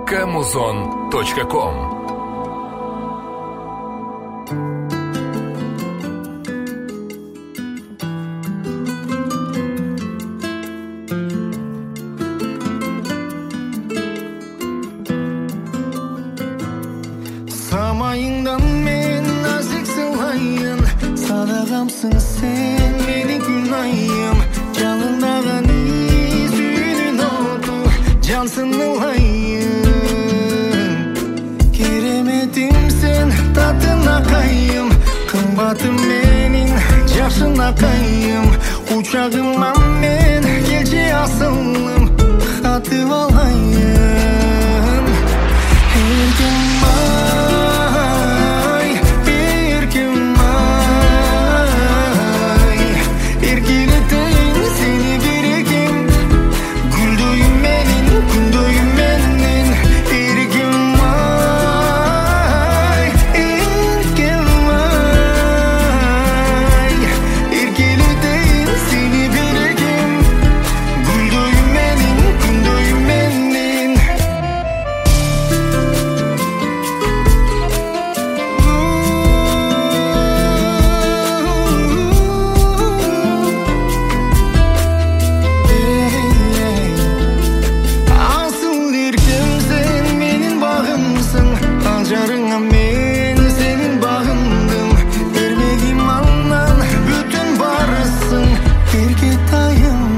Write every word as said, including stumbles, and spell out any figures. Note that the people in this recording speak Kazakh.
камузон точка ком. Самайыңдан мен нәзік сылайын, садағамсың сен менің күн айым. Жаныңдаған сүйінің оту, жансың ылайым. Кереметім сен, татың ақайым, қымбатым менің жақшын ақайым. Құшағыма мен келші асылым, қатып алайын. Еркем ай, еркем ай, еркелетейін сені берекем. Гүлдейін менің, күндейін менің. Еркем ай, еркем ай, еркелетейін сені берекем. Гүлдейін менің, күндейін менің. Асыл еркем сен менің бағымсың, ажарыңа мен сенің бағындым. Бермегім аңнан бүтін барысың, еркетайым.